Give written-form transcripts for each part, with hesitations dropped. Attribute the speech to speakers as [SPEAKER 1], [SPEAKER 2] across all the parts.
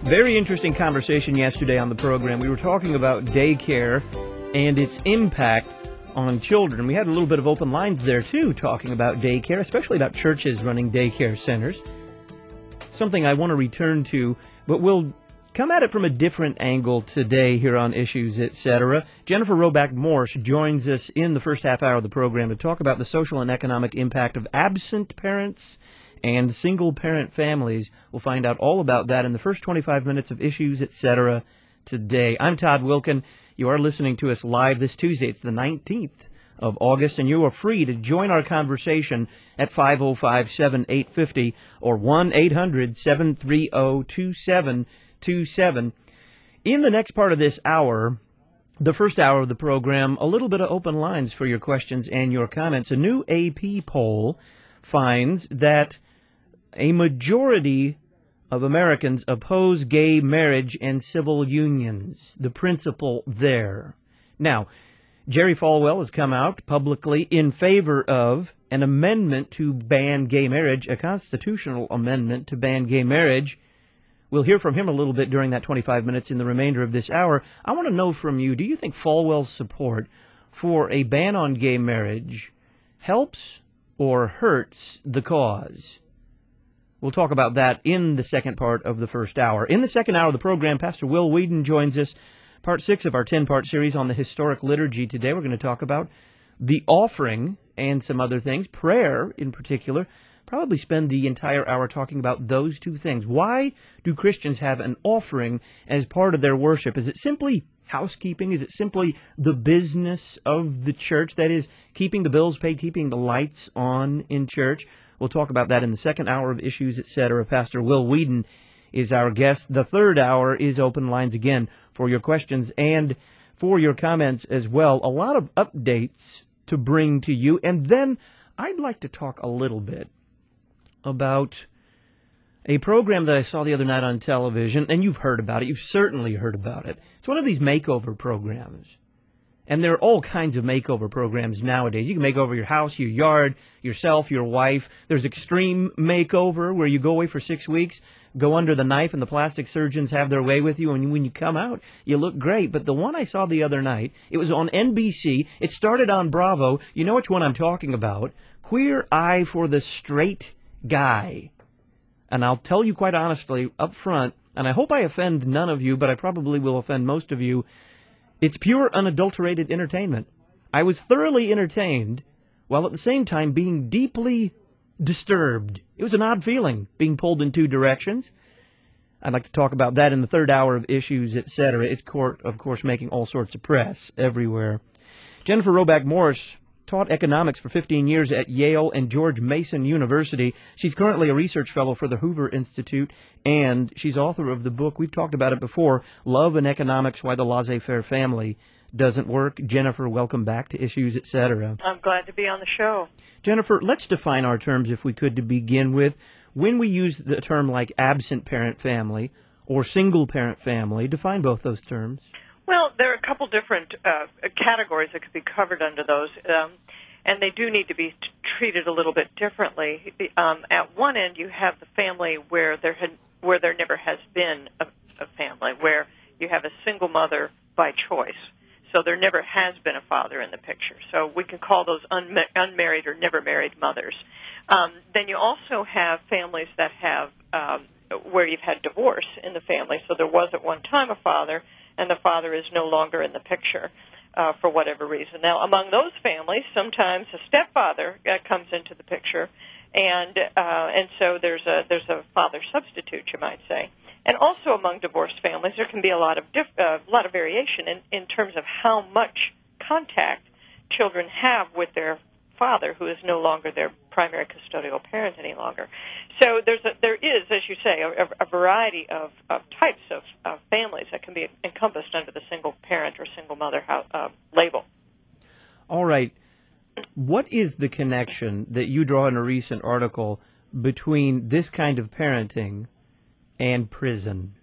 [SPEAKER 1] Very interesting conversation yesterday on the program. We were talking about daycare and its impact on children. We had a little bit of open lines there, too, talking about daycare, especially about churches running daycare centers. Something I want to return to, but we'll come at it from a different angle today here on Issues, Etc. Jennifer Roback Morse joins us in the first half hour of the program to talk about the social and economic impact of absent parents and single-parent families. We'll find out all about that in the first 25 minutes of Issues, Etc. today. I'm Todd Wilkin. You are listening to us live this Tuesday. It's the 19th of August, and you are free to join our conversation at 505-7850 or 1-800-730-2727. In the next part of this hour, the first hour of the program, a little bit of open lines for your questions and your comments. A new AP poll finds that a majority of Americans oppose gay marriage and civil unions, the principle there. Now, Jerry Falwell has come out publicly in favor of an amendment to ban gay marriage, a constitutional amendment to ban gay marriage. We'll hear from him a little bit during that 25 minutes in the remainder of this hour. I want to know from you, do you think Falwell's support for a ban on gay marriage helps or hurts the cause? We'll talk about that in the second part of the first hour. In the second hour of the program, Pastor Will Whedon joins us. Part 6 of our 10-part series on the historic liturgy. Today we're going to talk about the offering and some other things, prayer in particular. Probably spend the entire hour talking about those two things. Why do Christians have an offering as part of their worship? Is it simply housekeeping? Is it simply the business of the church? That is, keeping the bills paid, keeping the lights on in church? We'll talk about that in the second hour of Issues, Etc. Pastor Will Whedon is our guest. The third hour is open lines again for your questions and for your comments as well. A lot of updates to bring to you. And then I'd like to talk a little bit about a program that I saw the other night on television, and you've heard about it. You've certainly heard about it. It's one of these makeover programs. And there are all kinds of makeover programs nowadays. You can make over your house, your yard, yourself, your wife. There's extreme makeover where you go away for 6 weeks, go under the knife, and the plastic surgeons have their way with you. And when you come out, you look great. But the one I saw the other night, it was on NBC. It started on Bravo. You know which one I'm talking about. Queer Eye for the Straight Guy. And I'll tell you quite honestly up front, and I hope I offend none of you, but I probably will offend most of you, it's pure, unadulterated entertainment. I was thoroughly entertained, while at the same time being deeply disturbed. It was an odd feeling, being pulled in two directions. I'd like to talk about that in the third hour of Issues, Etc. It's, of course, making all sorts of press everywhere. Jennifer Roback Morse taught economics for 15 years at Yale and George Mason University. She's currently a research fellow for the Hoover Institute, and she's author of the book, we've talked about it before, Love and Economics, Why the Laissez-Faire Family Doesn't Work. Jennifer, welcome back to Issues, Etc.
[SPEAKER 2] I'm glad to be on the show.
[SPEAKER 1] Jennifer, let's define our terms, if we could, to begin with. When we use the term like absent parent family or single parent family, define both those terms.
[SPEAKER 2] Well, there are a couple different categories that could be covered under those, and they do need to be treated a little bit differently. At one end, you have the family where there never has been a family, where you have a single mother by choice. So there never has been a father in the picture. So we can call those unmarried or never married mothers. Then you also have families that have where you've had divorce in the family. So there was at one time a father, and the father is no longer in the picture for whatever reason. Now, among those families, sometimes a stepfather comes into the picture, and so there's a father substitute, you might say. And also among divorced families, there can be a lot of variation in terms of how much contact children have with their father, who is no longer their primary custodial parent any longer. So there is, as you say, a variety of types of families that can be encompassed under the single parent or single mother label.
[SPEAKER 1] All right. What is the connection that you draw in a recent article between this kind of parenting and prison?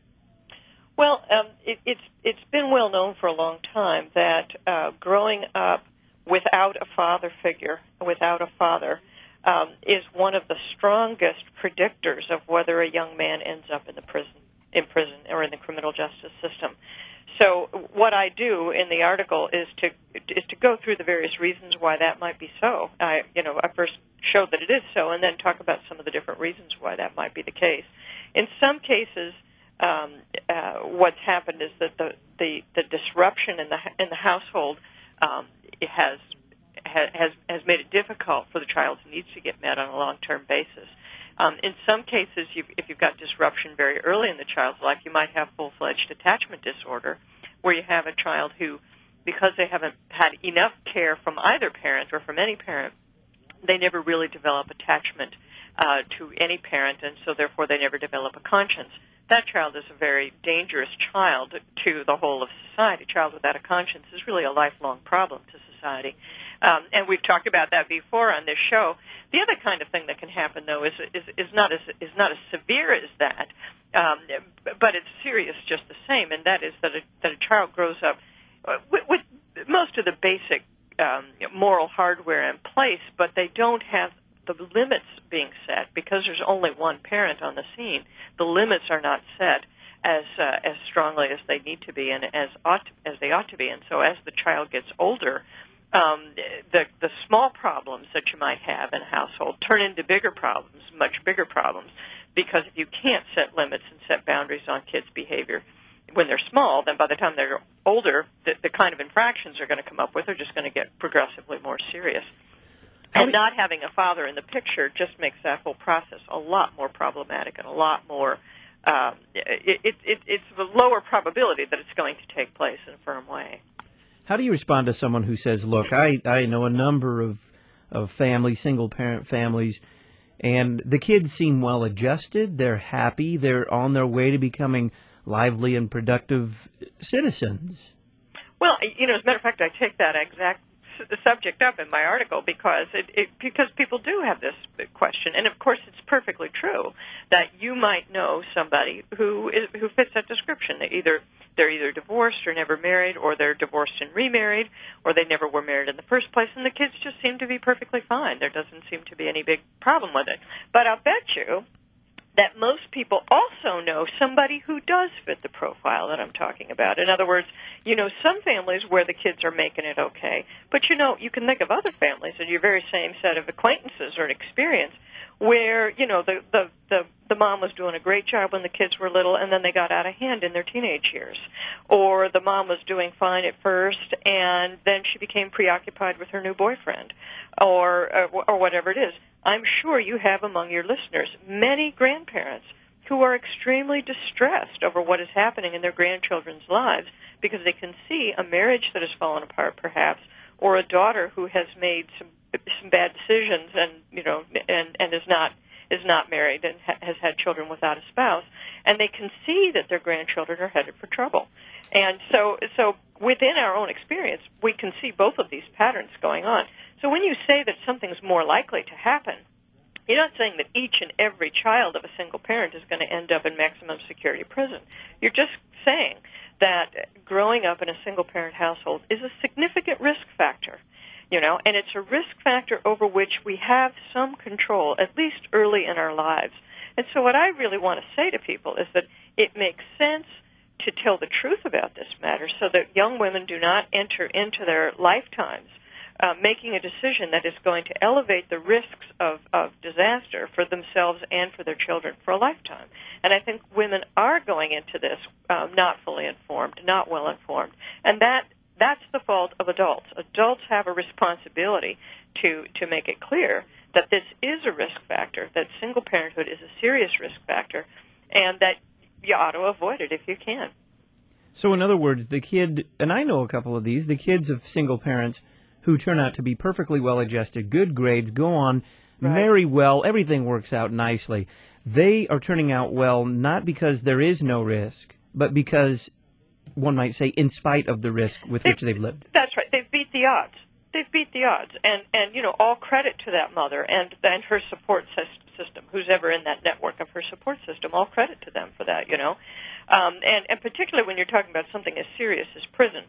[SPEAKER 2] Well, it's been well known for a long time that growing up without a father figure, without a father, is one of the strongest predictors of whether a young man ends up in the prison. in prison or in the criminal justice system. So what I do in the article is to go through the various reasons why that might be so. I first show that it is so, and then talk about some of the different reasons why that might be the case. In some cases, what's happened is that the disruption in the household has made it difficult for the child's needs to get met on a long-term basis. In some cases, if you've got disruption very early in the child's life, you might have full-fledged attachment disorder, where you have a child who, because they haven't had enough care from either parent or from any parent, they never really develop attachment to any parent, and so therefore they never develop a conscience. That child is a very dangerous child to the whole of society. A child without a conscience is really a lifelong problem to society. And we've talked about that before on this show. The other kind of thing that can happen, though, is not as severe as that, but it's serious just the same, and that is that a child grows up with most of the basic moral hardware in place, but they don't have the limits being set because there's only one parent on the scene. The limits are not set as strongly as they need to be and as they ought to be. And so as the child gets older, the small problems that you might have in a household turn into bigger problems, much bigger problems, because if you can't set limits and set boundaries on kids' behavior when they're small, then by the time they're older, the kind of infractions they're going to come up with are just going to get progressively more serious. And not having a father in the picture just makes that whole process a lot more problematic and a lot more, it's a lower probability that it's going to take place in a firm way.
[SPEAKER 1] How do you respond to someone who says, look, I know a number of families, single-parent families, and the kids seem well-adjusted, they're happy, they're on their way to becoming lively and productive citizens?
[SPEAKER 2] Well, as a matter of fact, I take that exact subject up in my article because because people do have this question, and of course it's perfectly true that you might know somebody who fits that description. They're either divorced or never married, or they're divorced and remarried, or they never were married in the first place, and the kids just seem to be perfectly fine. There doesn't seem to be any big problem with it. But I'll bet you that most people also know somebody who does fit the profile that I'm talking about. In other words, some families where the kids are making it okay, but you can think of other families in your very same set of acquaintances or experience where, the mom was doing a great job when the kids were little and then they got out of hand in their teenage years. Or the mom was doing fine at first and then she became preoccupied with her new boyfriend or whatever it is. I'm sure you have among your listeners many grandparents who are extremely distressed over what is happening in their grandchildren's lives because they can see a marriage that has fallen apart perhaps, or a daughter who has made some bad decisions and is not married and has had children without a spouse, and they can see that their grandchildren are headed for trouble. And so within our own experience, we can see both of these patterns going on. So when you say that something's more likely to happen, you're not saying that each and every child of a single parent is going to end up in maximum security prison. You're just saying that growing up in a single-parent household is a significant risk factor, and it's a risk factor over which we have some control, at least early in our lives. And so what I really want to say to people is that it makes sense to tell the truth about this matter so that young women do not enter into their lifetimes making a decision that is going to elevate the risks of disaster for themselves and for their children for a lifetime. And I think women are going into this not fully informed, not well informed, and that's the fault of adults. Adults have a responsibility to make it clear that this is a risk factor, that single parenthood is a serious risk factor, and that you ought to avoid it if you can.
[SPEAKER 1] So in other words, the kid, and I know a couple of these, the kids of single parents who turn out to be perfectly well-adjusted, good grades, go on, marry well, everything works out nicely. They are turning out well not because there is no risk, but because, one might say, in spite of the risk with which they've lived.
[SPEAKER 2] That's right. They've beat the odds. They've beat the odds. And all credit to that mother and her support system, who's ever in that network of her support system, all credit to them for that, And particularly when you're talking about something as serious as prison,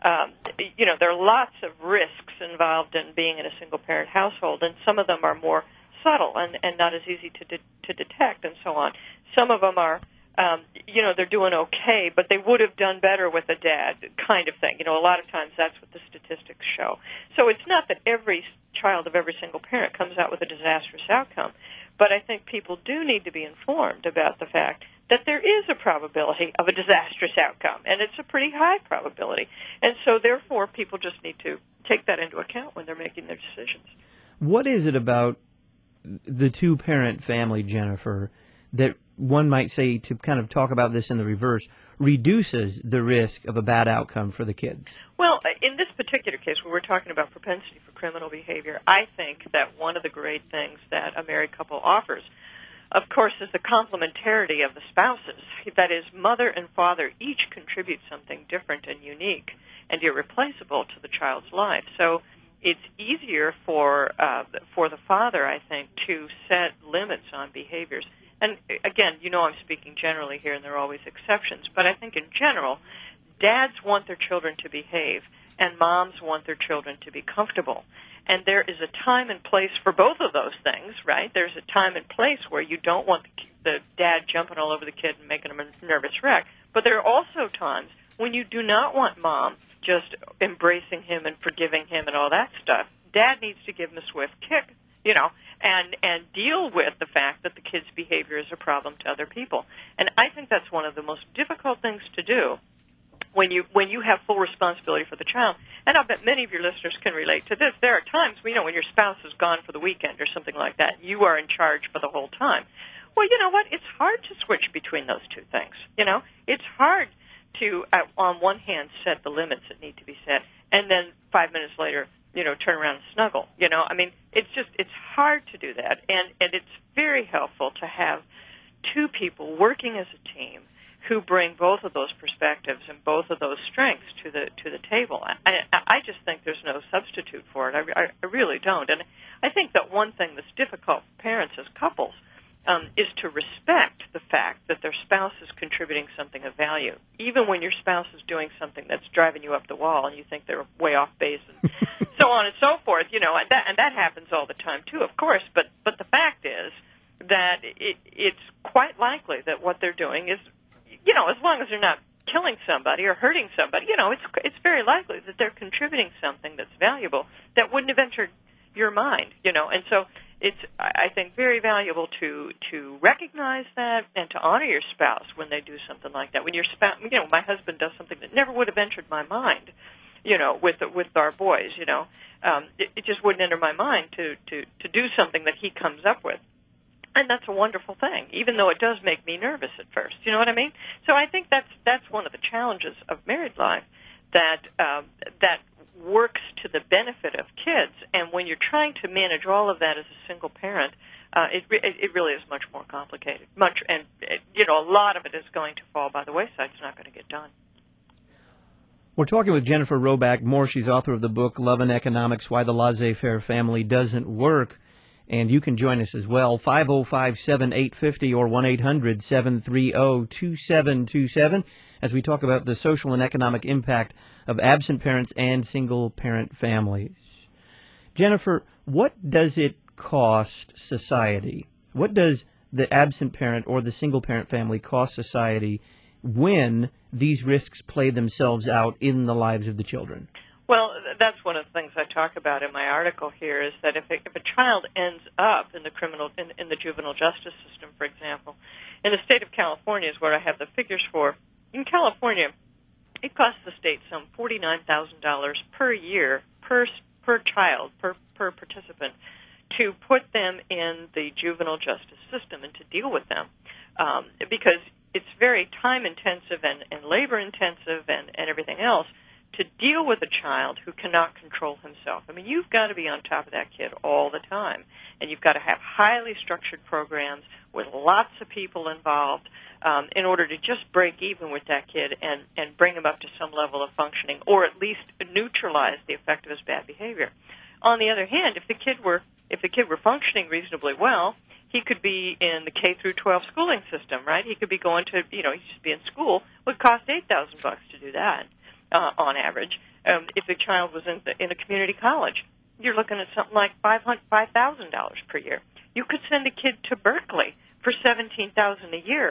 [SPEAKER 2] there are lots of risks involved in being in a single-parent household, and some of them are more subtle and not as easy to detect and so on. Some of them are they're doing okay, but they would have done better with a dad, kind of thing. A lot of times that's what the statistics show. So it's not that every child of every single parent comes out with a disastrous outcome, but I think people do need to be informed about the fact that there is a probability of a disastrous outcome, and it's a pretty high probability. And so therefore people just need to take that into account when they're making their decisions.
[SPEAKER 1] What is it about the two-parent family, Jennifer, that one might say, to kind of talk about this in the reverse, reduces the risk of a bad outcome for the kids?
[SPEAKER 2] Well, in this particular case, where we're talking about propensity for criminal behavior, I think that one of the great things that a married couple offers, of course, is the complementarity of the spouses. That is, mother and father each contribute something different and unique and irreplaceable to the child's life. So it's easier for the father, I think, to set limits on behaviors. And again, I'm speaking generally here, and there are always exceptions. But I think in general, dads want their children to behave, and moms want their children to be comfortable. And there is a time and place for both of those things, right? There's a time and place where you don't want the dad jumping all over the kid and making him a nervous wreck. But there are also times when you do not want mom just embracing him and forgiving him and all that stuff. Dad needs to give him a swift kick, and deal with the fact that the kid's behavior is a problem to other people. And I think that's one of the most difficult things to do when you have full responsibility for the child. And I'll bet many of your listeners can relate to this. There are times, when your spouse is gone for the weekend or something like that, you are in charge for the whole time. Well, you know what? It's hard to switch between those two things. It's hard to, on one hand, set the limits that need to be set, and then 5 minutes later, turn around and snuggle. It's hard to do that, and it's very helpful to have two people working as a team who bring both of those perspectives and both of those strengths to the table. I just think there's no substitute for it. I really don't. And I think that one thing that's difficult for parents as couples is to respect the fact that their spouse is contributing something of value, even when your spouse is doing something that's driving you up the wall and you think they're way off base and so on and so forth. And that happens all the time too, of course. But the fact is that it's quite likely that what they're doing is, as long as they're not killing somebody or hurting somebody, it's very likely that they're contributing something that's valuable that wouldn't have entered your mind, And so it's, I think, very valuable to recognize that and to honor your spouse when they do something like that. When your spouse, my husband does something that never would have entered my mind, with our boys, it just wouldn't enter my mind to do something that he comes up with. And that's a wonderful thing, even though it does make me nervous at first. You know what I mean? So I think that's one of the challenges of married life, that works to the benefit of kids. And when you're trying to manage all of that as a single parent, it really is much more complicated. A lot of it is going to fall by the wayside. It's not going to get done.
[SPEAKER 1] We're talking with Jennifer Roback Moore. She's author of the book Love and Economics: Why the Laissez-Faire Family Doesn't Work. And you can join us as well, 505-7850 or 1-800-730-2727, as we talk about the social and economic impact of absent parents and single-parent families. Jennifer, what does it cost society? What does the absent parent or the single-parent family cost society when these risks play themselves out in the lives of the children?
[SPEAKER 2] Well, that's one of the things I talk about in my article here, is that if a child ends up in the juvenile justice system, for example, in the state of California is where I have the figures for. In California, it costs the state some $49,000 per year per child, per participant, to put them in the juvenile justice system and to deal with them, because it's very time intensive and labor intensive and everything else to deal with a child who cannot control himself. I mean, you've got to be on top of that kid all the time, and you've got to have highly structured programs with lots of people involved in order to just break even with that kid and bring him up to some level of functioning, or at least neutralize the effect of his bad behavior. On the other hand, if the kid were functioning reasonably well, he could be in the K through 12 schooling system, right? He could be going to, he'd just be in school. It would cost $8,000 to do that. On average, if the child was in a community college, you're looking at something like $5,000 per year. You could send a kid to Berkeley for $17,000 a year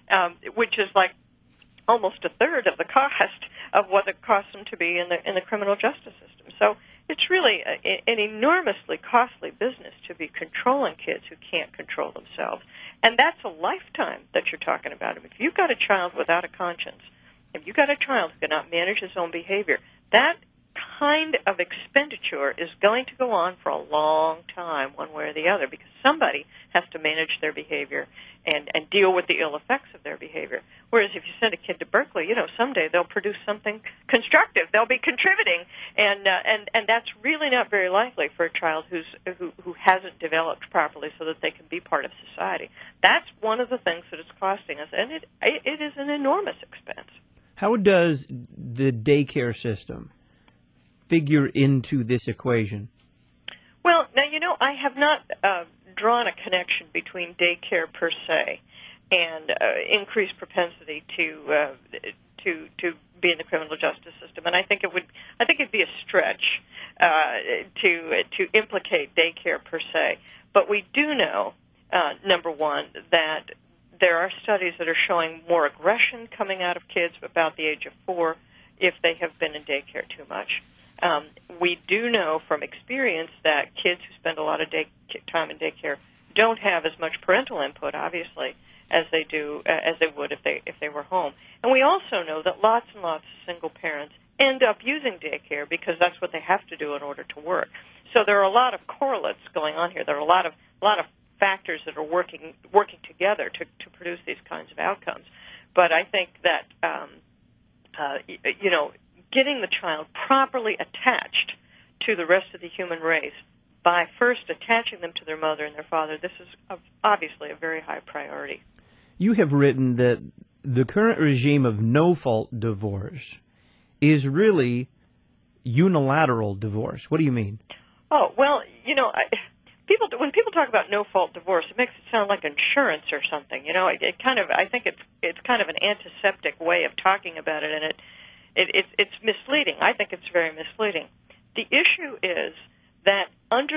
[SPEAKER 2] which is like almost a third of the cost of what it costs them to be in the criminal justice system. So it's really an enormously costly business to be controlling kids who can't control themselves. And that's a lifetime that you're talking about. If you've got a child without a conscience, if you've got a child who cannot manage his own behavior, that kind of expenditure is going to go on for a long time, one way or the other, because somebody has to manage their behavior and deal with the ill effects of their behavior. Whereas if you send a kid to Berkeley, someday they'll produce something constructive. They'll be contributing, and that's really not very likely for a child who hasn't developed properly so that they can be part of society. That's one of the things that it's costing us, and it is an enormous expense.
[SPEAKER 1] How does the daycare system figure into this equation?
[SPEAKER 2] Well, now, I have not drawn a connection between daycare per se and increased propensity to be in the criminal justice system, and I think it'd be a stretch to implicate daycare per se. But we do know, number one, that there are studies that are showing more aggression coming out of kids about the age of 4 if they have been in daycare too much. We do know from experience that kids who spend a lot of time in daycare don't have as much parental input, obviously, as they would if they were home. And we also know that lots and lots of single parents end up using daycare because that's what they have to do in order to work. So there are a lot of correlates going on here. There are a lot of factors that are working together to produce these kinds of outcomes. But I think that getting the child properly attached to the rest of the human race by first attaching them to their mother and their father, this is obviously a very high priority.
[SPEAKER 1] You have written that the current regime of no-fault divorce is really unilateral divorce. What do you mean?
[SPEAKER 2] Oh, well, when people talk about no-fault divorce, it makes it sound like insurance or something. I think it's kind of an antiseptic way of talking about it, and it's misleading. I think it's very misleading. The issue is that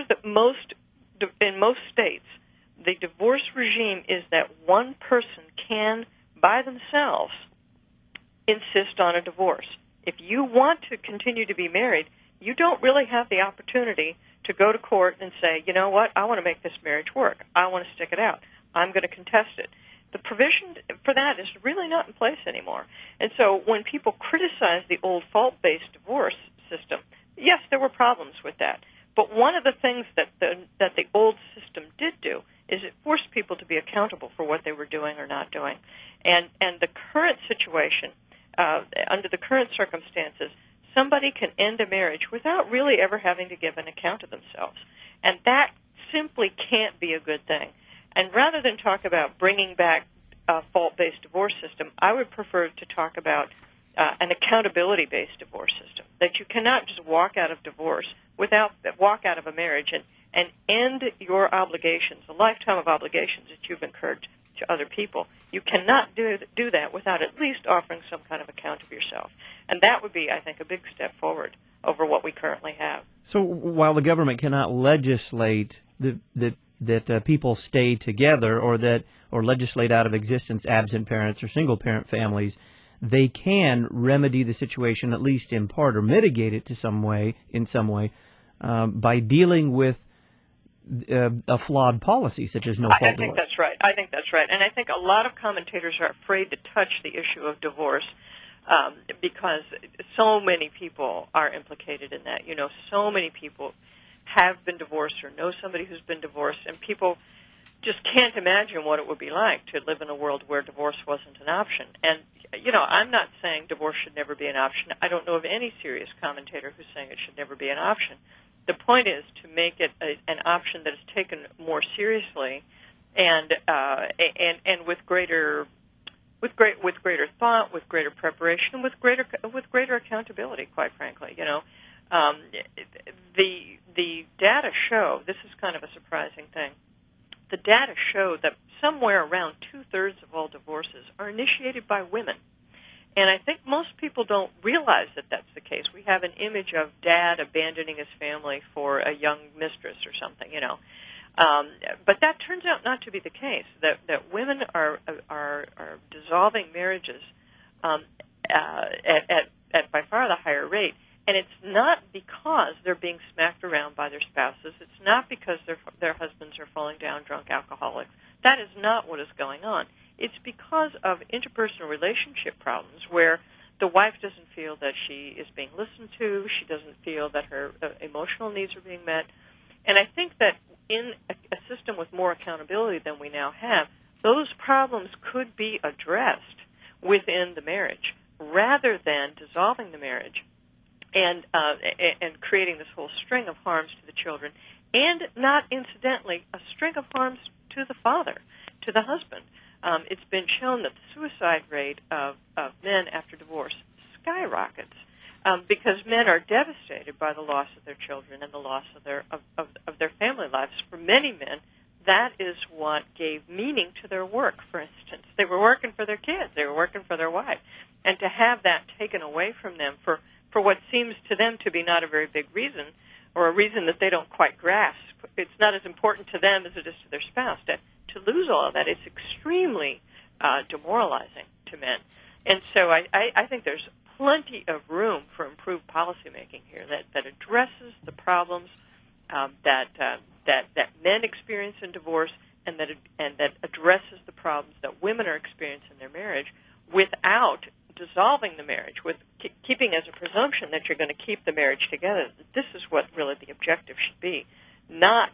[SPEAKER 2] in most states, the divorce regime is that one person can, by themselves, insist on a divorce. If you want to continue to be married, you don't really have the opportunity to go to court and say, you know what, I want to make this marriage work. I want to stick it out. I'm going to contest it. The provision for that is really not in place anymore. And so when people criticize the old fault-based divorce system, yes, there were problems with that. But one of the things that the old system did do is it forced people to be accountable for what they were doing or not doing. And the current situation, under the current circumstances, somebody can end a marriage without really ever having to give an account of themselves. And that simply can't be a good thing. And rather than talk about bringing back a fault-based divorce system, I would prefer to talk about an accountability-based divorce system, that you cannot just walk out of a marriage and end your obligations, a lifetime of obligations that you've incurred to other people. You cannot do that without at least offering some kind of account of yourself. And that would be, I think, a big step forward over what we currently have.
[SPEAKER 1] So while the government cannot legislate that people stay together or legislate out of existence absent parents or single-parent families, they can remedy the situation at least in part or mitigate it in some way by dealing with a flawed policy such as no-fault divorce.
[SPEAKER 2] I think that's right. And I think a lot of commentators are afraid to touch the issue of divorce because so many people are implicated in that. So many people have been divorced or know somebody who's been divorced, and people just can't imagine what it would be like to live in a world where divorce wasn't an option. And, I'm not saying divorce should never be an option. I don't know of any serious commentator who's saying it should never be an option. The point is to make it an option that is taken more seriously and with greater thought, with greater preparation, with greater accountability, quite frankly. The data show, this is kind of a surprising thing, the data show that somewhere around 2/3 of all divorces are initiated by women. And I think most people don't realize that that's the case. We have an image of dad abandoning his family for a young mistress or something, But that turns out not to be the case. That women are dissolving marriages at by far the higher rate. And it's not because they're being smacked around by their spouses. It's not because their husbands are falling down drunk alcoholics. That is not what is going on. It's because of interpersonal relationship problems where the wife doesn't feel that she is being listened to. She doesn't feel that her emotional needs are being met. And I think that in a system with more accountability than we now have, those problems could be addressed within the marriage rather than dissolving the marriage and creating this whole string of harms to the children, and not incidentally a string of harms to the father, to the husband. It's been shown that the suicide rate of men after divorce skyrockets because men are devastated by the loss of their children and the loss of their family lives. For many men, that is what gave meaning to their work, for instance. They were working for their kids. They were working for their wife. And to have that taken away from them for what seems to them to be not a very big reason, or a reason that they don't quite grasp, it's not as important to them as it is to their spouse. To lose all of that, it's extremely demoralizing to men. And so I think there's plenty of room for improved policymaking here that addresses the problems that men experience in divorce, and that addresses the problems that women are experiencing in their marriage without dissolving the marriage, with keeping as a presumption that you're going to keep the marriage together. This is what really the objective should be, not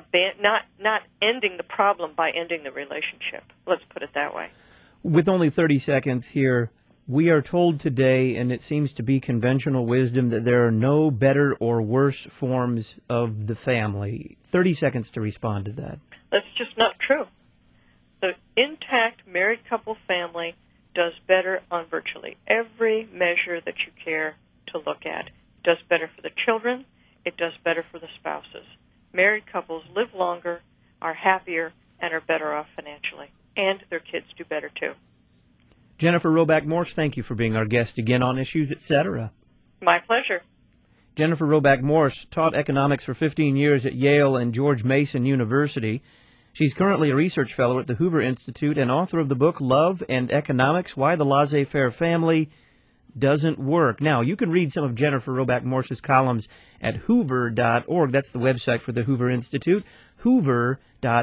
[SPEAKER 2] ending the problem by ending the relationship. Let's put it that way.
[SPEAKER 1] With only 30 seconds here, we are told today, and it seems to be conventional wisdom, that there are no better or worse forms of the family. 30 seconds to respond to that.
[SPEAKER 2] That's just not true. The intact married couple family does better on virtually every measure that you care to look at. It does better for the children. It does better for the spouses. Married couples live longer, are happier, and are better off financially. And their kids do better, too.
[SPEAKER 1] Jennifer Roback Morse, thank you for being our guest again on Issues, Etc.
[SPEAKER 2] My pleasure.
[SPEAKER 1] Jennifer Roback Morse taught economics for 15 years at Yale and George Mason University. She's currently a research fellow at the Hoover Institute and author of the book Love and Economics, Why the Laissez-Faire Family Doesn't Work. Now, you can read some of Jennifer Roback Morse's columns at hoover.org. That's the website for the Hoover Institute, hoover.org.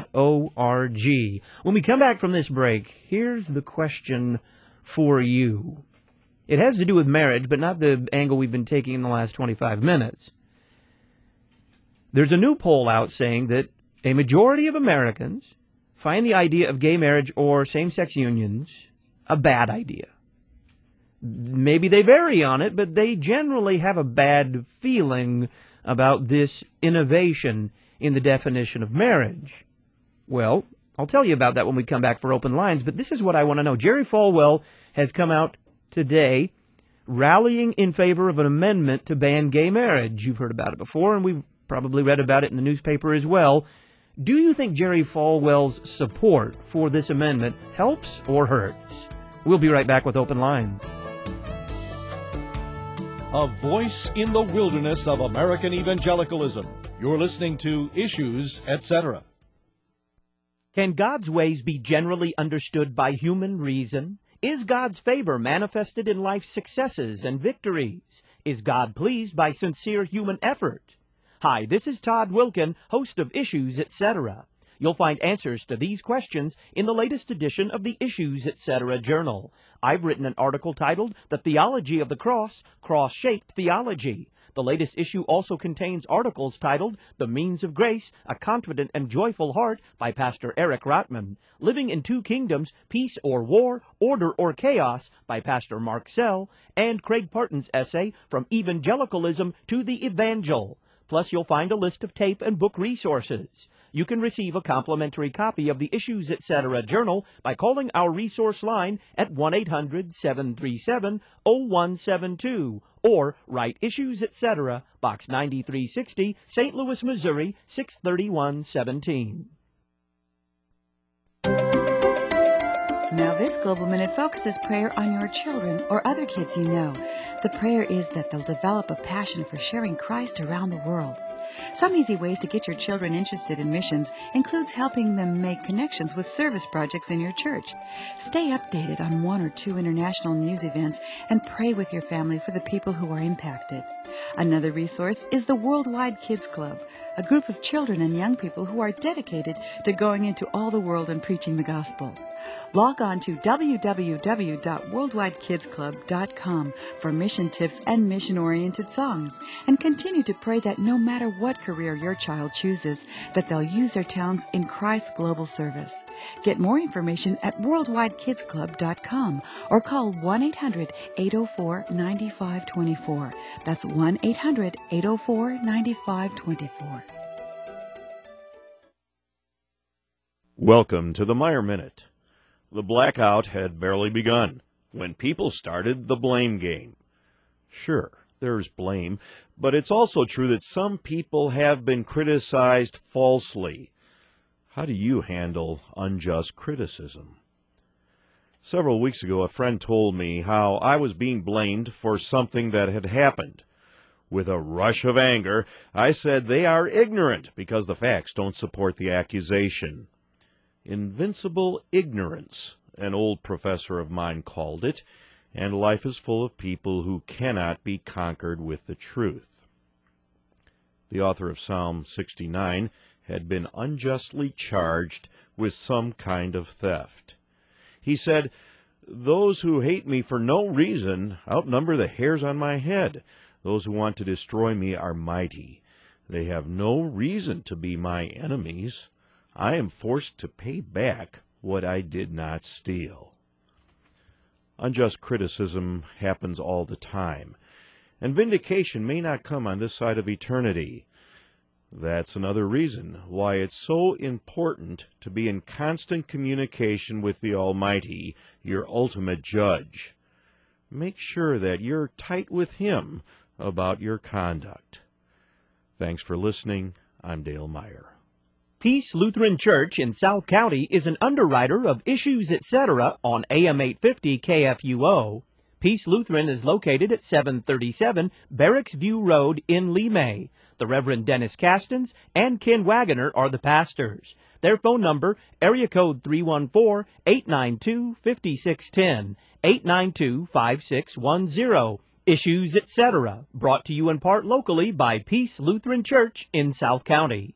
[SPEAKER 1] When we come back from this break, here's the question for you. It has to do with marriage, but not the angle we've been taking in the last 25 minutes. There's a new poll out saying that a majority of Americans find the idea of gay marriage or same-sex unions a bad idea. Maybe they vary on it, but they generally have a bad feeling about this innovation in the definition of marriage. Well, I'll tell you about that when we come back for Open Lines, but this is what I want to know. Jerry Falwell has come out today rallying in favor of an amendment to ban gay marriage. You've heard about it before, and we've probably read about it in the newspaper as well. Do you think Jerry Falwell's support for this amendment helps or hurts? We'll be right back with Open Lines.
[SPEAKER 3] A voice in the wilderness of American evangelicalism. You're listening to Issues, Etc.
[SPEAKER 1] Can God's ways be generally understood by human reason? Is God's favor manifested in life's successes and victories? Is God pleased by sincere human effort? Hi, this is Todd Wilkin, host of Issues, Etc. You'll find answers to these questions in the latest edition of the Issues, Etc. journal. I've written an article titled The Theology of the Cross, Cross-Shaped Theology. The latest issue also contains articles titled The Means of Grace, A Confident and Joyful Heart by Pastor Eric Rotman, Living in Two Kingdoms, Peace or War, Order or Chaos by Pastor Mark Sell, and Craig Parton's essay From Evangelicalism to the Evangel. Plus, you'll find a list of tape and book resources. You can receive a complimentary copy of the Issues, Etc. journal by calling our resource line at 1-800-737-0172 or write Issues, Etc., Box 9360, St. Louis, Missouri, 63117.
[SPEAKER 4] Now this Global Minute focuses prayer on your children or other kids you know. The prayer is that they'll develop a passion for sharing Christ around the world. Some easy ways to get your children interested in missions includes helping them make connections with service projects in your church. Stay updated on 1 or 2 international news events and pray with your family for the people who are impacted. Another resource is the Worldwide Kids Club, a group of children and young people who are dedicated to going into all the world and preaching the gospel. Log on to www.worldwidekidsclub.com for mission tips and mission-oriented songs, and continue to pray that no matter what career your child chooses, that they'll use their talents in Christ's global service. Get more information at worldwidekidsclub.com or call 1-800-804-9524. That's 1-800-804-9524.
[SPEAKER 5] Welcome to the Meyer Minute. The blackout had barely begun when people started the blame game. Sure, there's blame, but it's also true that some people have been criticized falsely. How do you handle unjust criticism? Several weeks ago, a friend told me how I was being blamed for something that had happened. With a rush of anger, I said they are ignorant because the facts don't support the accusation. Invincible ignorance, an old professor of mine called it, and life is full of people who cannot be conquered with the truth. The author of Psalm 69 had been unjustly charged with some kind of theft. He said, "Those who hate me for no reason outnumber the hairs on my head. Those who want to destroy me are mighty. They have no reason to be my enemies. I am forced to pay back what I did not steal." Unjust criticism happens all the time, and vindication may not come on this side of eternity. That's another reason why it's so important to be in constant communication with the Almighty, your ultimate judge. Make sure that you're tight with Him about your conduct. Thanks for listening. I'm Dale Meyer.
[SPEAKER 1] Peace Lutheran Church in South County is an underwriter of Issues Etc. on AM 850 KFUO. Peace Lutheran is located at 737 Barracks View Road in Lemay. The Reverend Dennis Castens and Ken Wagoner are the pastors. Their phone number, area code 314-892-5610, 892-5610. Issues Etc. brought to you in part locally by Peace Lutheran Church in South County.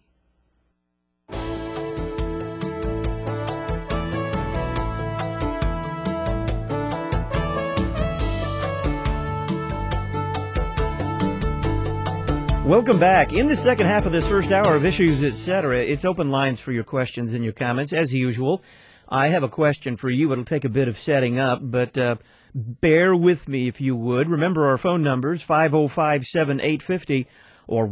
[SPEAKER 1] Welcome back. In the second half of this first hour of Issues Etc., it's open lines for your questions and your comments. As usual, I have a question for you. It'll take a bit of setting up, but bear with me if you would. Remember our phone numbers, 505-7850 or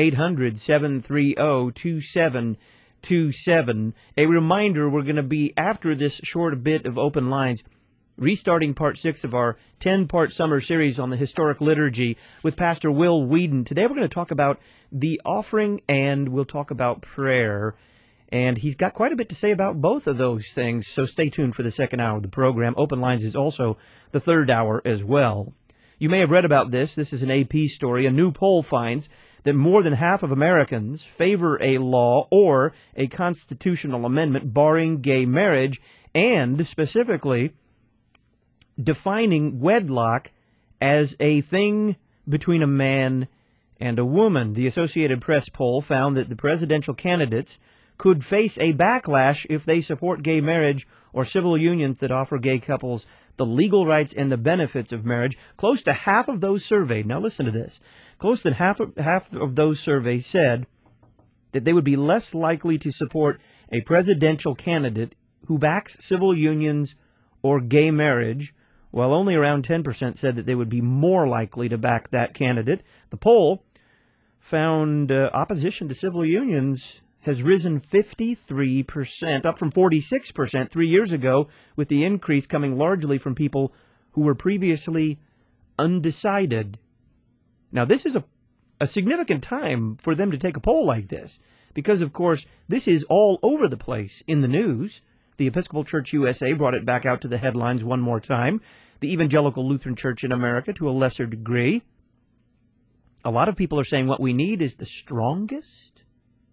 [SPEAKER 1] 1-800-730-2727. A reminder, we're going to be, after this short bit of open lines, restarting part 6 of our 10-part summer series on the historic liturgy with Pastor Will Whedon. Today we're going to talk about the offering and we'll talk about prayer. And he's got quite a bit to say about both of those things, so stay tuned for the second hour of the program. Open Lines is also the third hour as well. You may have read about this. This is an AP story. A new poll finds that more than half of Americans favor a law or a constitutional amendment barring gay marriage and, specifically, defining wedlock as a thing between a man and a woman. The Associated Press poll found that the presidential candidates could face a backlash if they support gay marriage or civil unions that offer gay couples the legal rights and the benefits of marriage. Close to half of those surveyed, now listen to this, close to half of those surveyed said that they would be less likely to support a presidential candidate who backs civil unions or gay marriage, while only around 10% said that they would be more likely to back that candidate. The poll found opposition to civil unions has risen 53%, up from 46% 3 years ago, with the increase coming largely from people who were previously undecided. Now, this is a significant time for them to take a poll like this, because, of course, this is all over the place in the news. The Episcopal Church USA brought it back out to the headlines one more time. The Evangelical Lutheran Church in America, to a lesser degree. A lot of people are saying what we need is the strongest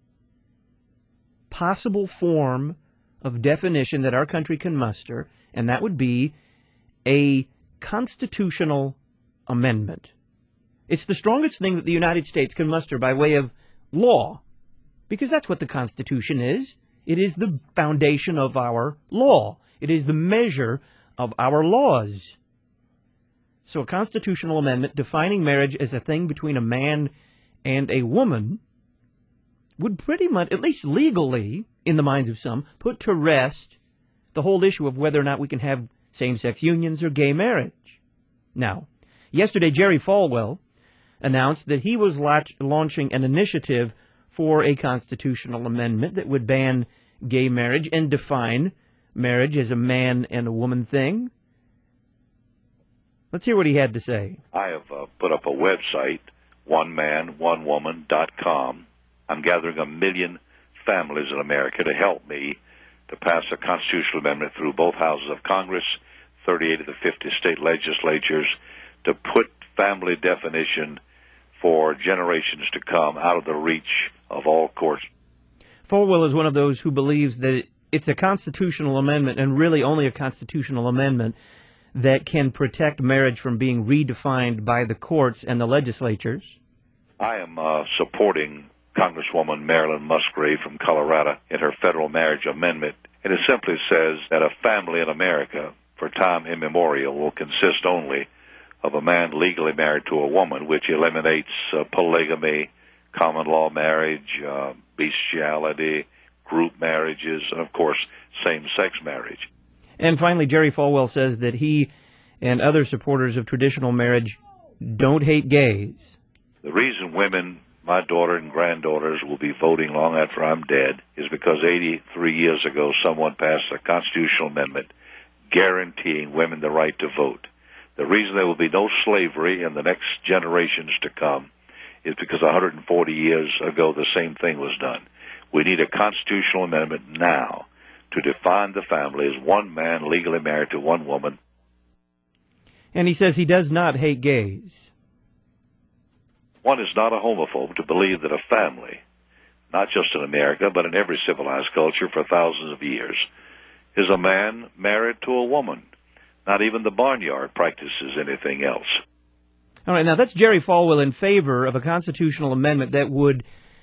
[SPEAKER 1] possible form of definition that our country can muster, and that would be a constitutional amendment. It's the strongest thing that the United States can muster by way of law, because that's what the Constitution is. It is the foundation of our law. It is the measure of our laws. So a constitutional amendment defining marriage as a thing between a man and a woman would pretty much, at least legally, in the minds of some, put to rest the whole issue of whether or not we can have same-sex unions or gay marriage. Now, yesterday Jerry Falwell announced that he was launching an initiative for a constitutional amendment that would ban gay marriage and define marriage as a man and a woman thing. Let's hear what he had to say.
[SPEAKER 6] I have put up a website, oneman.onewoman.com. I'm gathering 1 million families in America to help me to pass a constitutional amendment through both houses of Congress, 38 of the 50 state legislatures, to put family definition for generations to come out of the reach of all courts.
[SPEAKER 1] Falwell is one of those who believes that it's a constitutional amendment, and really only a constitutional amendment, that can protect marriage from being redefined by the courts and the legislatures.
[SPEAKER 6] I am supporting Congresswoman Marilyn Musgrave from Colorado in her federal marriage amendment, and it simply says that a family in America, for time immemorial, will consist only of a man legally married to a woman, which eliminates polygamy, common law marriage, bestiality, group marriages, and, of course, same-sex marriage.
[SPEAKER 1] And finally, Jerry Falwell says that he and other supporters of traditional marriage don't hate gays.
[SPEAKER 6] The reason women, my daughter and granddaughters, will be voting long after I'm dead is because 83 years ago someone passed a constitutional amendment guaranteeing women the right to vote. The reason there will be no slavery in the next generations to come is because 140 years ago the same thing was done. We need a constitutional amendment now to define the family as one man legally married to one woman.
[SPEAKER 1] And he says he does not hate gays.
[SPEAKER 6] One is not a homophobe to believe that a family, not just in America, but in every civilized culture for thousands of years, is a man married to a woman. Not even the barnyard practices anything else.
[SPEAKER 1] All right, now that's Jerry Falwell in favor of a constitutional amendment that would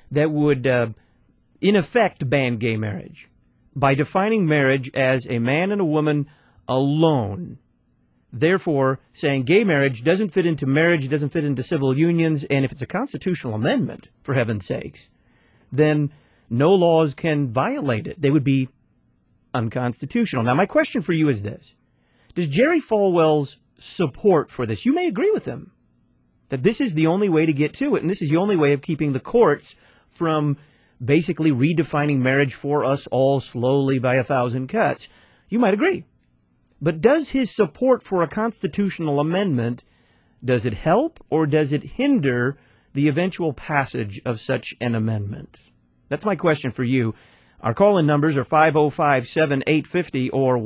[SPEAKER 1] in effect, ban gay marriage by defining marriage as a man and a woman alone. Therefore, saying gay marriage doesn't fit into marriage, doesn't fit into civil unions, and if it's a constitutional amendment, for heaven's sakes, then no laws can violate it. They would be unconstitutional. Now, my question for you is this. Does Jerry Falwell's support for this, you may agree with him, that this is the only way to get to it, and this is the only way of keeping the courts from basically redefining marriage for us all slowly by 1,000 cuts. You might agree. But does his support for a constitutional amendment, does it help or does it hinder the eventual passage of such an amendment? That's my question for you. Our call-in numbers are 505-7850 or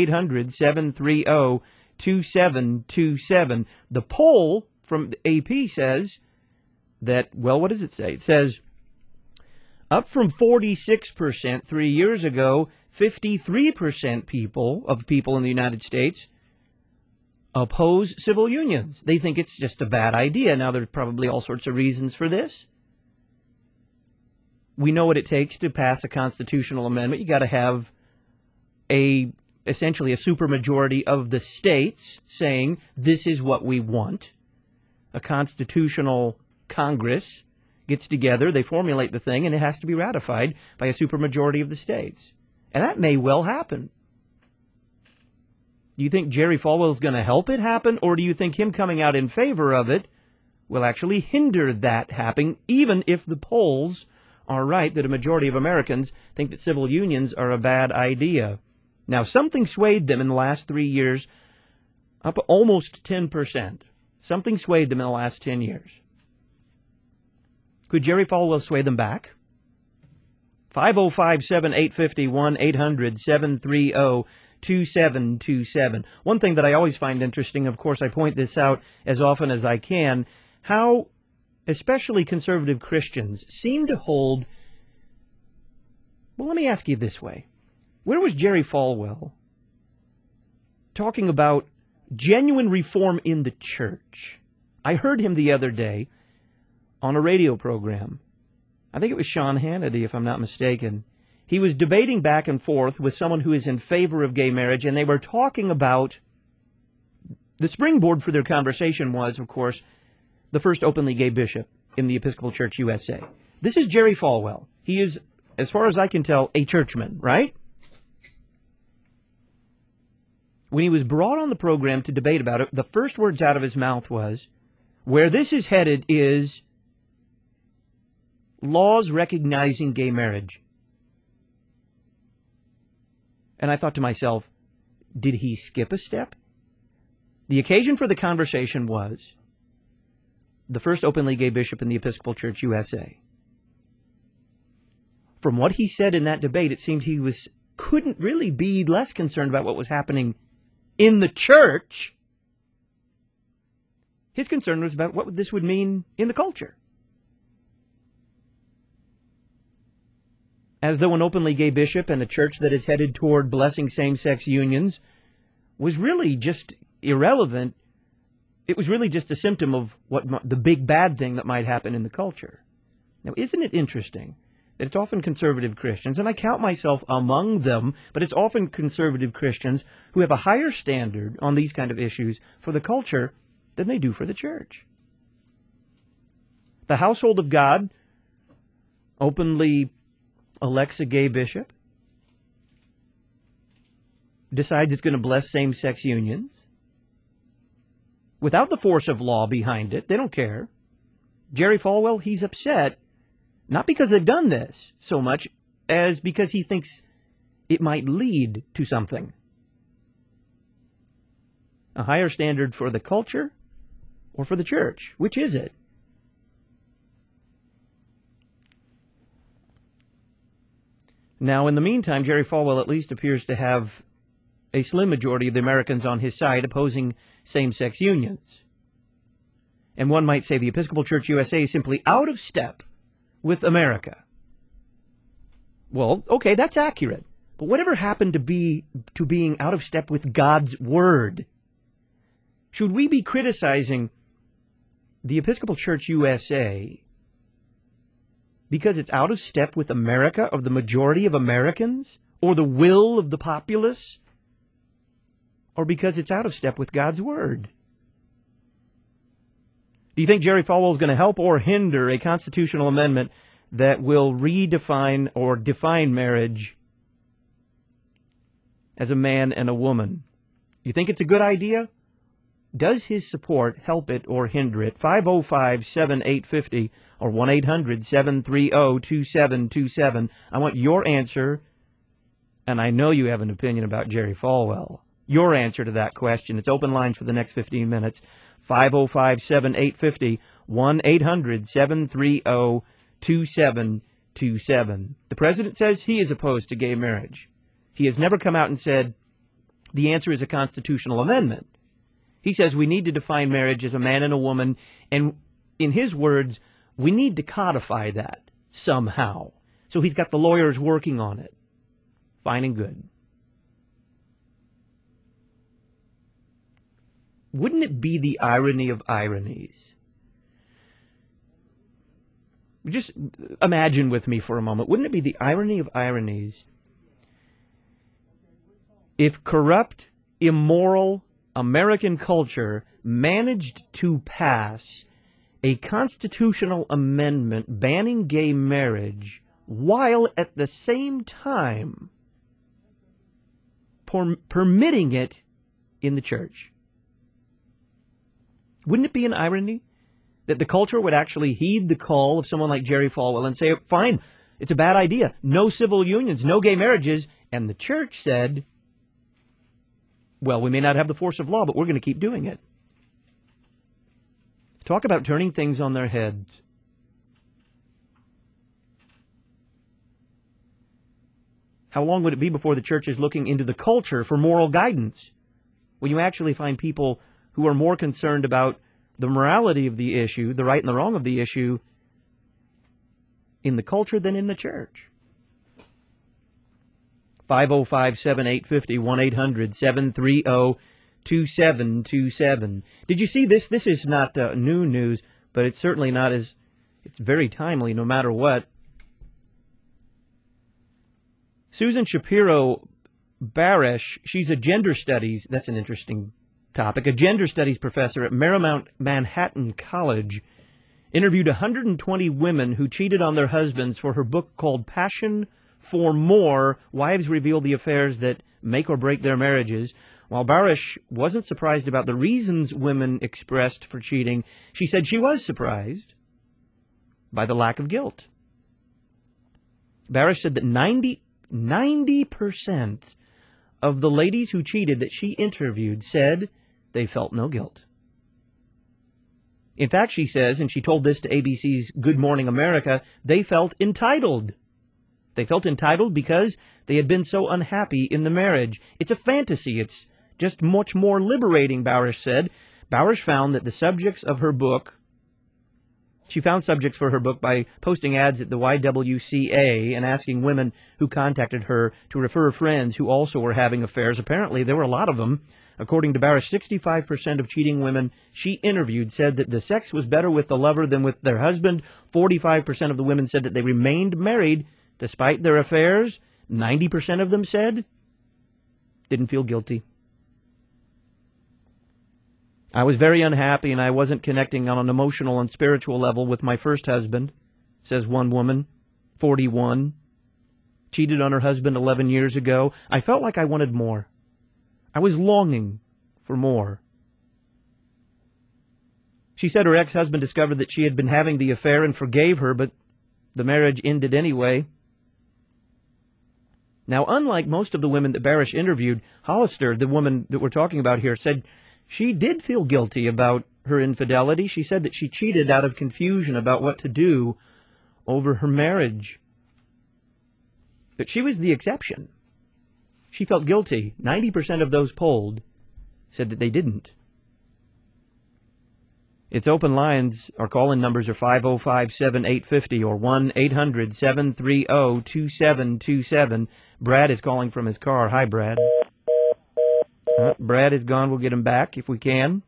[SPEAKER 1] 1-800-730-2727. The poll from the AP says that, well, what does it say? It says, up from 46% 3 years ago, 53% of people in the United States oppose civil unions. They think it's just a bad idea. Now, there's probably all sorts of reasons for this. We know what it takes to pass a constitutional amendment. You got to have essentially a supermajority of the states saying this is what we want. A constitutional Congress gets together, they formulate the thing, and it has to be ratified by a supermajority of the states. And that may well happen. Do you think Jerry Falwell is going to help it happen, or do you think him coming out in favor of it will actually hinder that happening, even if the polls are right that a majority of Americans think that civil unions are a bad idea? Now, something swayed them in the last 3 years up almost 10%. Something swayed them in the last 10 years. Could Jerry Falwell sway them back? 505-7850, 1-800-730-2727. One thing that I always find interesting, of course I point this out as often as I can, how especially conservative Christians, seem to hold... Well, let me ask you this way. Where was Jerry Falwell talking about genuine reform in the church? I heard him the other day on a radio program. I think it was Sean Hannity, if I'm not mistaken. He was debating back and forth with someone who is in favor of gay marriage, and they were talking about... The springboard for their conversation was, of course, the first openly gay bishop in the Episcopal Church USA. This is Jerry Falwell. He is, as far as I can tell, a churchman, right? When he was brought on the program to debate about it, the first words out of his mouth was, where this is headed is laws recognizing gay marriage. And I thought to myself, did he skip a step? The occasion for the conversation was the first openly gay bishop in the Episcopal Church USA. From what he said in that debate, it seemed he couldn't really be less concerned about what was happening in the church. His concern was about what this would mean in the culture. As though an openly gay bishop and a church that is headed toward blessing same-sex unions was really just irrelevant. It was really just a symptom of what the big bad thing that might happen in the culture. Now, isn't it interesting that it's often conservative Christians, and I count myself among them, but it's often conservative Christians who have a higher standard on these kind of issues for the culture than they do for the church. The household of God openly elects a gay bishop, decides it's going to bless same-sex unions, without the force of law behind it. They don't care. Jerry Falwell, he's upset, not because they've done this so much, as because he thinks it might lead to something. A higher standard for the culture or for the church? Which is it? Now, in the meantime, Jerry Falwell at least appears to have a slim majority of the Americans on his side opposing same-sex unions. And one might say the Episcopal Church USA is simply out of step with America. Well, okay, that's accurate. But whatever happened to being out of step with God's Word? Should we be criticizing the Episcopal Church USA because it's out of step with America, of the majority of Americans, or the will of the populace, or because it's out of step with God's Word? Do you think Jerry Falwell is going to help or hinder a constitutional amendment that will redefine or define marriage as a man and a woman? You think it's a good idea? Does his support help it or hinder it? 505-7850 or 1-800-730-2727. I want your answer, and I know you have an opinion about Jerry Falwell. Your answer to that question. It's open lines for the next 15 minutes. 505-7850, 1-800-730-2727. The president says he is opposed to gay marriage. He has never come out and said the answer is a constitutional amendment. He says we need to define marriage as a man and a woman, and in his words, we need to codify that somehow. So he's got the lawyers working on it. Fine and good. Wouldn't it be the irony of ironies? Just imagine with me for a moment. Wouldn't it be the irony of ironies if corrupt, immoral American culture managed to pass a constitutional amendment banning gay marriage while at the same time permitting it in the church? Wouldn't it be an irony that the culture would actually heed the call of someone like Jerry Falwell and say, fine, it's a bad idea, no civil unions, no gay marriages, and the church said, well, we may not have the force of law, but we're going to keep doing it. Talk about turning things on their heads. How long would it be before the church is looking into the culture for moral guidance? When you actually find people who are more concerned about the morality of the issue, the right and the wrong of the issue, in the culture than in the church. 505-7850, 1-800-730-2727. Did you see this? This is not new news, but it's certainly not as, it's very timely no matter what. Susan Shapiro Barish, she's a gender studies, that's an interesting topic, a gender studies professor at Marymount Manhattan College, interviewed 120 women who cheated on their husbands for her book called Passion for More, Wives Reveal the Affairs That Make or Break Their Marriages. While Barish wasn't surprised about the reasons women expressed for cheating, she said she was surprised by the lack of guilt. Barish said that 90% of the ladies who cheated that she interviewed said they felt no guilt. In fact, she says, and she told this to ABC's Good Morning America, they felt entitled. They felt entitled because they had been so unhappy in the marriage. It's a fantasy. It's just much more liberating, Barish said. Barish found that the subjects of her book, she found subjects for her book by posting ads at the YWCA and asking women who contacted her to refer friends who also were having affairs. Apparently, there were a lot of them. According to Barish, 65% of cheating women she interviewed said that the sex was better with the lover than with their husband. 45% of the women said that they remained married despite their affairs. 90% of them said didn't feel guilty. I was very unhappy and I wasn't connecting on an emotional and spiritual level with my first husband, says one woman, 41. Cheated on her husband 11 years ago. I felt like I wanted more. I was longing for more. She said her ex-husband discovered that she had been having the affair and forgave her, but the marriage ended anyway. Now, unlike most of the women that Barish interviewed, Hollister, the woman that we're talking about here, said she did feel guilty about her infidelity. She said that she cheated out of confusion about what to do over her marriage. But she was the exception. She felt guilty. 90% of those polled said that they didn't. Its open lines, our call-in numbers are 505-7850 or 1-800-730-2727. Brad is calling from his car. Hi, Brad. Brad is gone. We'll get him back if we can.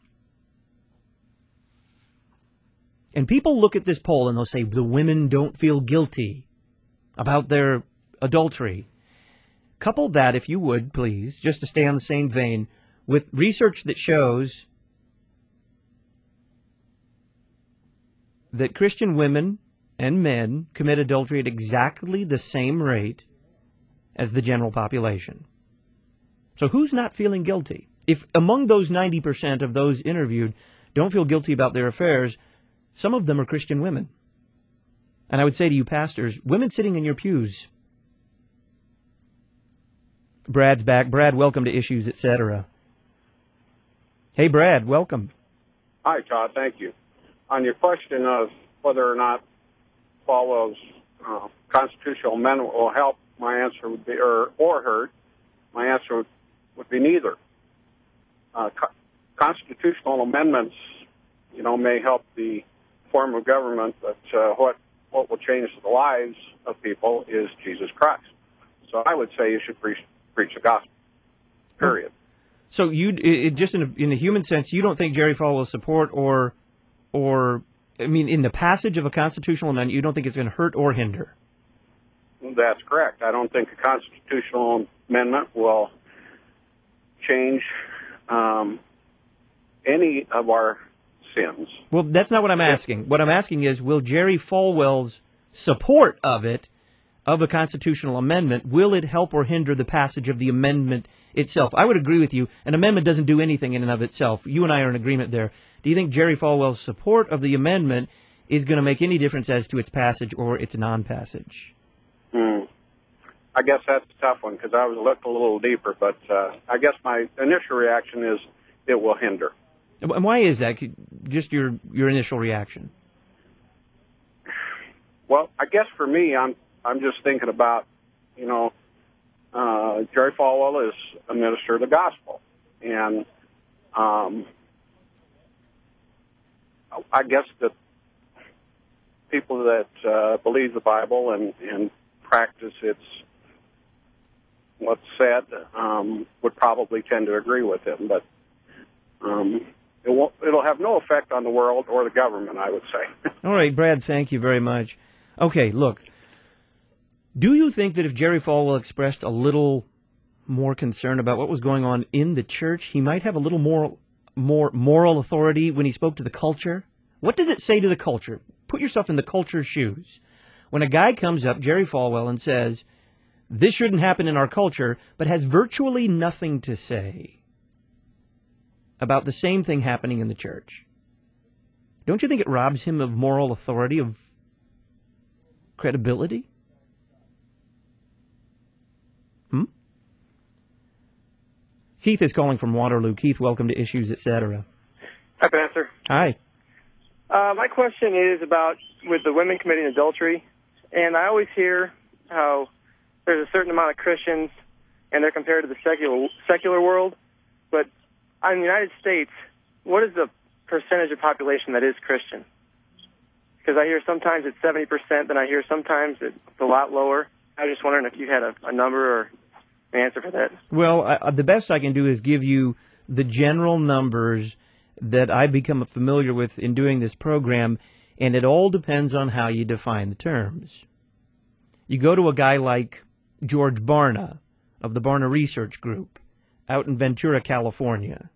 [SPEAKER 1] And people look at this poll and they'll say, the women don't feel guilty about their adultery. Couple that, if you would, please, just to stay on the same vein, with research that shows that Christian women and men commit adultery at exactly the same rate as the general population. So who's not feeling guilty? If among those 90% of those interviewed don't feel guilty about their affairs, some of them are Christian women. And I would say to you pastors, women sitting in your pews, Brad's back. Brad, welcome to Issues, Etc. Hey, Brad, welcome.
[SPEAKER 7] Hi, Todd. Thank you. On your question of whether or not Falwell's constitutional amendment will help, my answer would be, or hurt, my answer would be neither. Constitutional amendments, may help the form of government, but what will change the lives of people is Jesus Christ. So I would say you should preach the gospel, period.
[SPEAKER 1] So just in a human sense, you don't think Jerry Falwell's support in the passage of a constitutional amendment, you don't think it's going to hurt or hinder?
[SPEAKER 7] That's correct. I don't think a constitutional amendment will change any of our sins.
[SPEAKER 1] Well, that's not what I'm asking. What I'm asking is, will Jerry Falwell's support of a constitutional amendment, will it help or hinder the passage of the amendment itself? I would agree with you. An amendment doesn't do anything in and of itself. You and I are in agreement there. Do you think Jerry Falwell's support of the amendment is going to make any difference as to its passage or its non-passage?
[SPEAKER 7] I guess that's a tough one because I was looked a little deeper, but I guess my initial reaction is it will hinder.
[SPEAKER 1] And why is that? Just your initial reaction.
[SPEAKER 7] Well, I guess for me, I'm just thinking about, Jerry Falwell is a minister of the gospel, and I guess that people that believe the Bible and practice what's said would probably tend to agree with him, but it'll have no effect on the world or the government, I would say.
[SPEAKER 1] All right, Brad, thank you very much. Okay, look, do you think that if Jerry Falwell expressed a little more concern about what was going on in the church, he might have a little more moral authority when he spoke to the culture? What does it say to the culture? Put yourself in the culture's shoes. When a guy comes up, Jerry Falwell, and says, this shouldn't happen in our culture, but has virtually nothing to say about the same thing happening in the church, don't you think it robs him of moral authority, of credibility? Keith is calling from Waterloo. Keith, welcome to Issues, Etc.
[SPEAKER 8] Hi, Pastor.
[SPEAKER 1] Hi.
[SPEAKER 8] My question is about with the women committing adultery, and I always hear how there's a certain amount of Christians, and they're compared to the secular world, but in the United States, what is the percentage of population that is Christian? Because I hear sometimes it's 70%, then I hear sometimes it's a lot lower. I was just wondering if you had a number or an answer for that.
[SPEAKER 1] Well, the best I can do is give you the general numbers that I become familiar with in doing this program, and it all depends on how you define the terms. You go to a guy like George Barna of the Barna Research Group out in Ventura, California.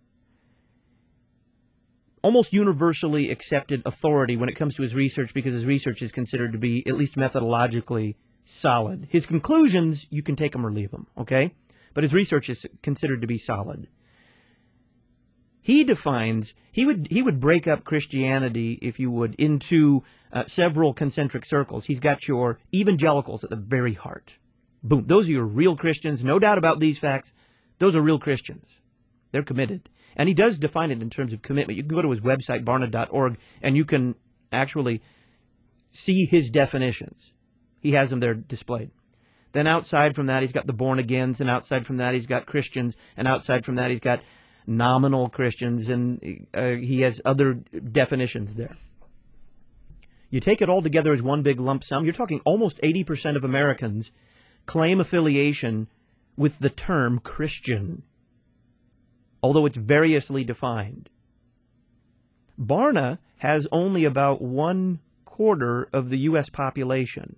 [SPEAKER 1] Almost universally accepted authority when it comes to his research because his research is considered to be, at least methodologically, solid. His conclusions, you can take them or leave them, okay? But his research is considered to be solid. He defines, he would break up Christianity, if you would, into several concentric circles. He's got your evangelicals at the very heart. Boom. Those are your real Christians. No doubt about these facts. Those are real Christians. They're committed. And he does define it in terms of commitment. You can go to his website, barna.org, and you can actually see his definitions. He has them there displayed. Then outside from that, he's got the born-agains, and outside from that, he's got Christians, and outside from that, he's got nominal Christians, and he has other definitions there. You take it all together as one big lump sum, you're talking almost 80% of Americans claim affiliation with the term Christian, although it's variously defined. Barna has only about 1/4 of the U.S. population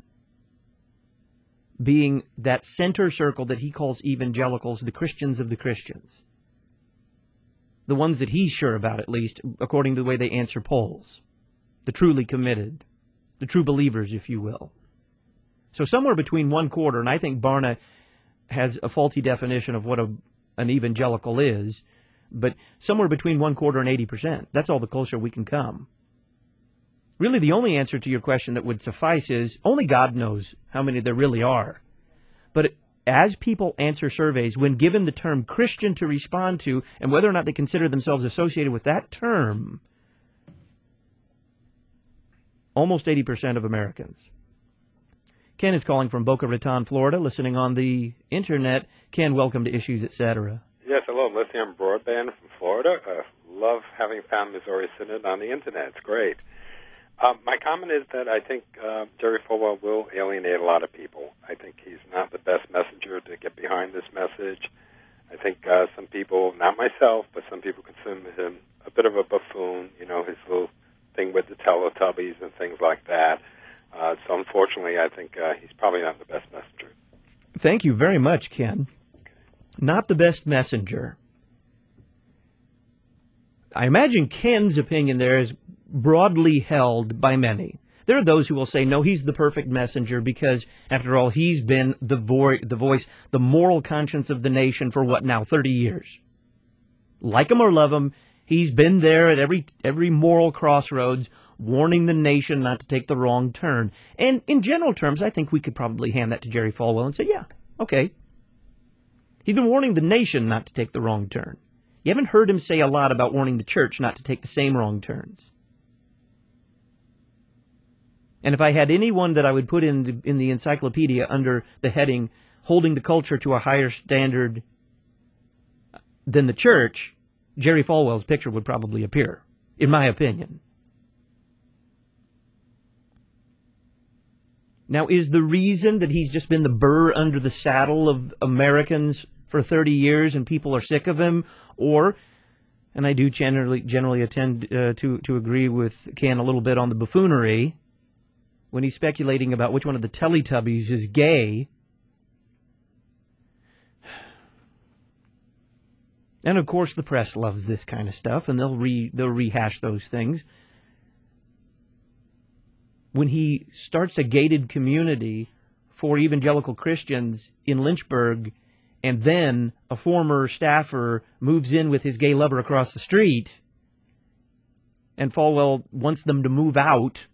[SPEAKER 1] being that center circle that he calls evangelicals, the Christians of the Christians. The ones that he's sure about, at least, according to the way they answer polls. The truly committed. The true believers, if you will. So somewhere between 1/4, and I think Barna has a faulty definition of what an evangelical is, but somewhere between 1/4 and 80%. That's all the closer we can come. Really, the only answer to your question that would suffice is only God knows how many there really are. But as people answer surveys, when given the term Christian to respond to, and whether or not they consider themselves associated with that term, almost 80% of Americans. Ken is calling from Boca Raton, Florida, listening on the Internet. Ken, welcome to Issues, Etc.
[SPEAKER 9] Yes, hello. I'm listening on broadband from Florida. Love having found Missouri Synod on the Internet. It's great. My comment is that I think Jerry Falwell will alienate a lot of people. I think he's not the best messenger to get behind this message. I think some people, not myself, but some people consider him a bit of a buffoon, you know, his little thing with the Teletubbies and things like that. So unfortunately, I think he's probably not the best messenger.
[SPEAKER 1] Thank you very much, Ken. Not the best messenger. I imagine Ken's opinion there is broadly held by many. There are those who will say, no, he's the perfect messenger because, after all, he's been the voice, the moral conscience of the nation for what now, 30 years. Like him or love him, he's been there at every moral crossroads, warning the nation not to take the wrong turn. And in general terms, I think we could probably hand that to Jerry Falwell and say, yeah, okay. He's been warning the nation not to take the wrong turn. You haven't heard him say a lot about warning the church not to take the same wrong turns. And if I had anyone that I would put in the encyclopedia under the heading, holding the culture to a higher standard than the church, Jerry Falwell's picture would probably appear, in my opinion. Now, is the reason that he's just been the burr under the saddle of Americans for 30 years and people are sick of him? Or, and I do generally attend to agree with Ken a little bit on the buffoonery, when he's speculating about which one of the Teletubbies is gay. And, of course, the press loves this kind of stuff, and they'll rehash those things. When he starts a gated community for evangelical Christians in Lynchburg, and then a former staffer moves in with his gay lover across the street, and Falwell wants them to move out,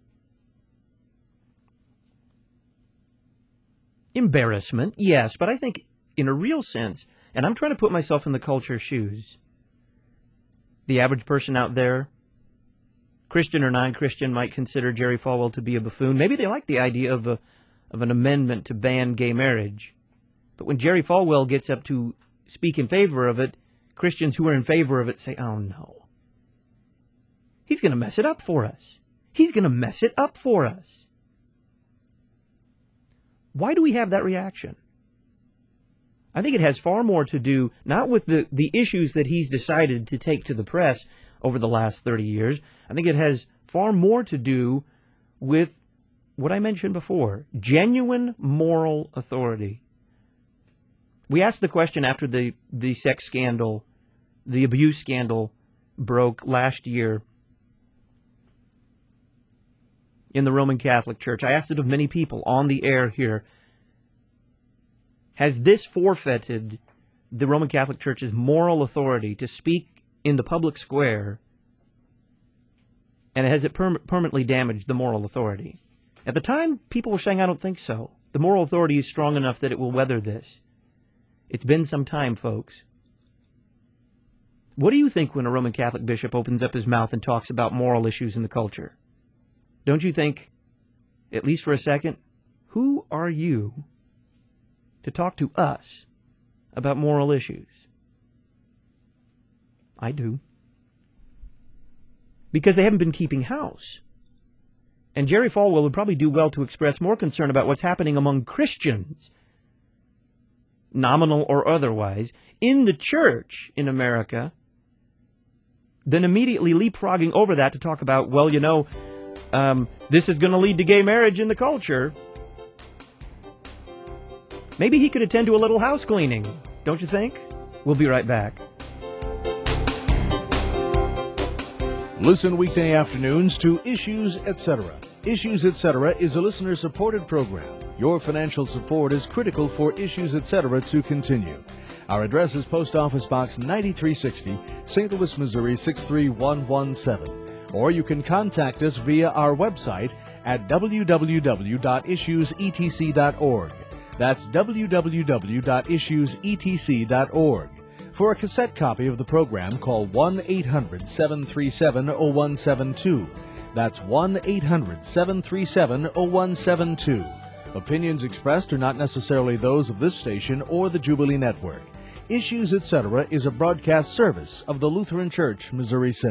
[SPEAKER 1] embarrassment, yes, but I think in a real sense, and I'm trying to put myself in the culture's shoes, the average person out there, Christian or non-Christian, might consider Jerry Falwell to be a buffoon. Maybe they like the idea of an amendment to ban gay marriage. But when Jerry Falwell gets up to speak in favor of it, Christians who are in favor of it say, oh no, he's going to mess it up for us. He's going to mess it up for us. Why do we have that reaction? I think it has far more to do, not with the issues that he's decided to take to the press over the last 30 years. I think it has far more to do with what I mentioned before, genuine moral authority. We asked the question after the sex scandal, the abuse scandal broke last year in the Roman Catholic Church. I asked it of many people on the air here. Has this forfeited the Roman Catholic Church's moral authority to speak in the public square, and has it permanently damaged the moral authority? At the time, people were saying, I don't think so. The moral authority is strong enough that it will weather this. It's been some time, folks. What do you think when a Roman Catholic bishop opens up his mouth and talks about moral issues in the culture? Don't you think, at least for a second, who are you to talk to us about moral issues? I do. Because they haven't been keeping house. And Jerry Falwell would probably do well to express more concern about what's happening among Christians, nominal or otherwise, in the church in America, than immediately leapfrogging over that to talk about, well, you know, this is going to lead to gay marriage in the culture. Maybe he could attend to a little house cleaning, don't you think? We'll be right back.
[SPEAKER 3] Listen weekday afternoons to Issues Etc. Issues Etc. is a listener-supported program. Your financial support is critical for Issues Etc. to continue. Our address is Post Office Box 9360, St. Louis, Missouri 63117. Or you can contact us via our website at www.issuesetc.org. That's www.issuesetc.org. For a cassette copy of the program, call 1-800-737-0172. That's 1-800-737-0172. Opinions expressed are not necessarily those of this station or the Jubilee Network. Issues Etc. is a broadcast service of the Lutheran Church, Missouri Synod.